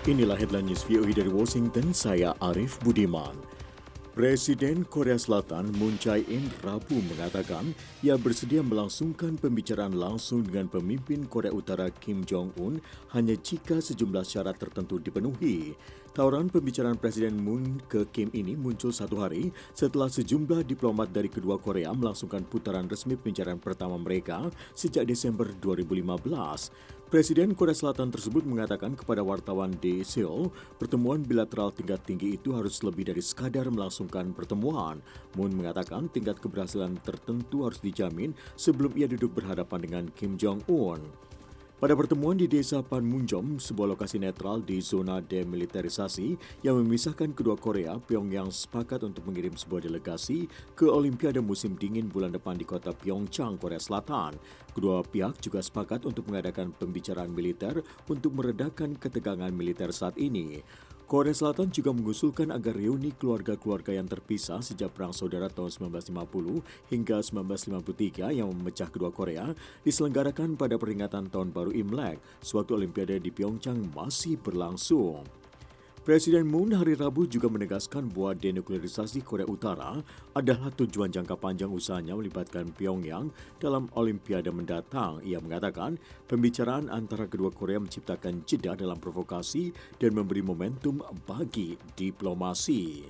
Inilah headline news VOA dari Washington, saya Arif Budiman. Presiden Korea Selatan Moon Jae-in Rabu mengatakan ia bersedia melangsungkan pembicaraan langsung dengan pemimpin Korea Utara Kim Jong-un hanya jika sejumlah syarat tertentu dipenuhi. Tawaran pembicaraan Presiden Moon ke Kim ini muncul satu hari setelah sejumlah diplomat dari kedua Korea melangsungkan putaran resmi pembicaraan pertama mereka sejak Desember 2015. Presiden Korea Selatan tersebut mengatakan kepada wartawan di Seoul, pertemuan bilateral tingkat tinggi itu harus lebih dari sekadar melangsungkan pertemuan. Moon mengatakan tingkat keberhasilan tertentu harus dijamin sebelum ia duduk berhadapan dengan Kim Jong-un. Pada pertemuan di desa Panmunjom, sebuah lokasi netral di zona demilitarisasi yang memisahkan kedua Korea, Pyongyang sepakat untuk mengirim sebuah delegasi ke Olimpiade musim dingin bulan depan di kota Pyeongchang, Korea Selatan. Kedua pihak juga sepakat untuk mengadakan pembicaraan militer untuk meredakan ketegangan militer saat ini. Korea Selatan juga mengusulkan agar reuni keluarga-keluarga yang terpisah sejak Perang Saudara tahun 1950 hingga 1953 yang memecah kedua Korea diselenggarakan pada peringatan Tahun Baru Imlek, sewaktu Olimpiade di Pyeongchang masih berlangsung. Presiden Moon hari Rabu juga menegaskan bahwa denuklearisasi Korea Utara adalah tujuan jangka panjang usahanya melibatkan Pyongyang dalam Olimpiade mendatang. Ia mengatakan pembicaraan antara kedua Korea menciptakan jeda dalam provokasi dan memberi momentum bagi diplomasi.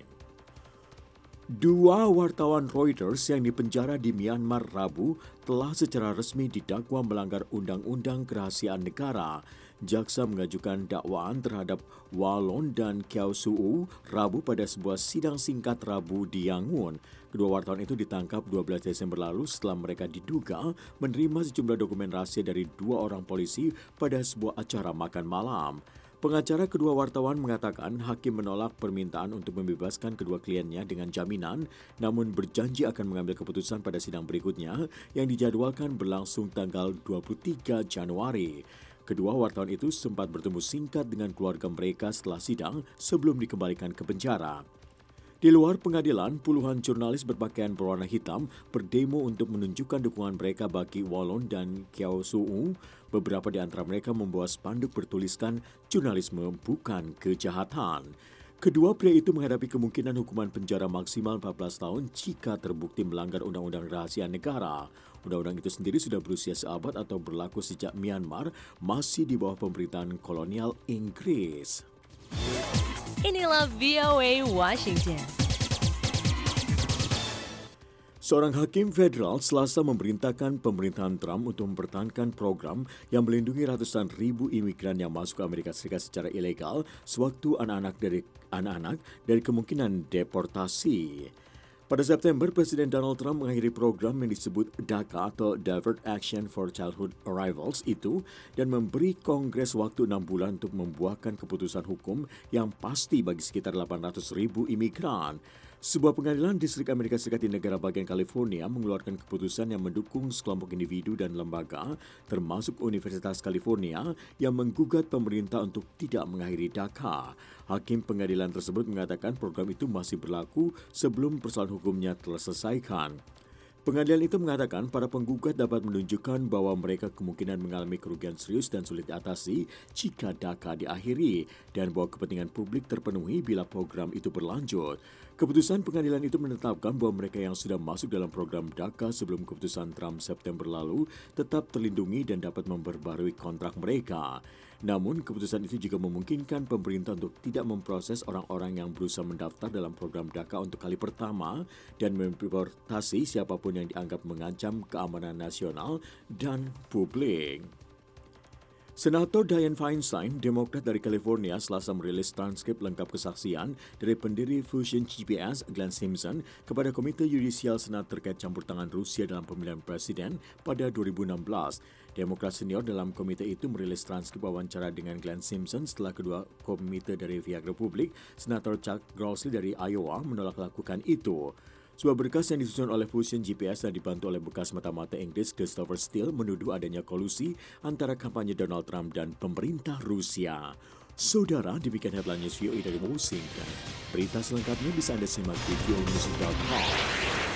Dua wartawan Reuters yang dipenjara di Myanmar Rabu telah secara resmi didakwa melanggar Undang-Undang Kerahasiaan Negara. Jaksa mengajukan dakwaan terhadap Wallon dan Kyaw Suu Rabu pada sebuah sidang singkat Rabu di Yangon. Kedua wartawan itu ditangkap 12 Desember lalu setelah mereka diduga menerima sejumlah dokumen rahasia dari dua orang polisi pada sebuah acara makan malam. Pengacara kedua wartawan mengatakan hakim menolak permintaan untuk membebaskan kedua kliennya dengan jaminan, namun berjanji akan mengambil keputusan pada sidang berikutnya yang dijadwalkan berlangsung tanggal 23 Januari. Kedua wartawan itu sempat bertemu singkat dengan keluarga mereka setelah sidang sebelum dikembalikan ke penjara. Di luar pengadilan, puluhan jurnalis berpakaian berwarna hitam berdemo untuk menunjukkan dukungan mereka bagi Wallon dan Kyaw Suu. Beberapa di antara mereka membawa spanduk bertuliskan "Jurnalisme bukan kejahatan". Kedua pria itu menghadapi kemungkinan hukuman penjara maksimal 14 tahun jika terbukti melanggar Undang-Undang Rahasia Negara. Undang-undang itu sendiri sudah berusia seabad atau berlaku sejak Myanmar masih di bawah pemerintahan kolonial Inggris. Inilah VOA Washington. Seorang hakim federal Selasa memerintahkan pemerintahan Trump untuk mempertahankan program yang melindungi ratusan ribu imigran yang masuk ke Amerika Serikat secara ilegal sewaktu anak-anak dari kemungkinan deportasi. Pada September, Presiden Donald Trump mengakhiri program yang disebut DACA atau Deferred Action for Childhood Arrivals itu dan memberi Kongres waktu 6 bulan untuk membuahkan keputusan hukum yang pasti bagi sekitar 800 ribu imigran. Sebuah pengadilan distrik Amerika Serikat di negara bagian California mengeluarkan keputusan yang mendukung sekelompok individu dan lembaga, termasuk Universitas California, yang menggugat pemerintah untuk tidak mengakhiri DACA. Hakim pengadilan tersebut mengatakan program itu masih berlaku sebelum persoalan hukumnya terselesaikan. Pengadilan itu mengatakan para penggugat dapat menunjukkan bahwa mereka kemungkinan mengalami kerugian serius dan sulit diatasi jika DACA diakhiri dan bahwa kepentingan publik terpenuhi bila program itu berlanjut. Keputusan pengadilan itu menetapkan bahwa mereka yang sudah masuk dalam program DACA sebelum keputusan Trump September lalu tetap terlindungi dan dapat memperbarui kontrak mereka. Namun, keputusan itu juga memungkinkan pemerintah untuk tidak memproses orang-orang yang berusaha mendaftar dalam program DACA untuk kali pertama dan memdeportasi siapapun yang dianggap mengancam keamanan nasional dan publik. Senator Dianne Feinstein, Demokrat dari California, Selasa merilis transkrip lengkap kesaksian dari pendiri Fusion GPS, Glenn Simpson, kepada Komite Yudisial Senat terkait campur tangan Rusia dalam pemilihan presiden pada 2016. Demokrat senior dalam komite itu merilis transkrip wawancara dengan Glenn Simpson setelah kedua komite dari pihak Republik, Senator Chuck Grassley dari Iowa, menolak lakukan itu. Sebuah berkas yang disusun oleh Fusion GPS dan dibantu oleh bekas mata-mata Inggris Christopher Steele menuduh adanya kolusi antara kampanye Donald Trump dan pemerintah Rusia. Saudara, demikian headline news VOA dari Washington. Berita selengkapnya bisa Anda simak di voanews.com.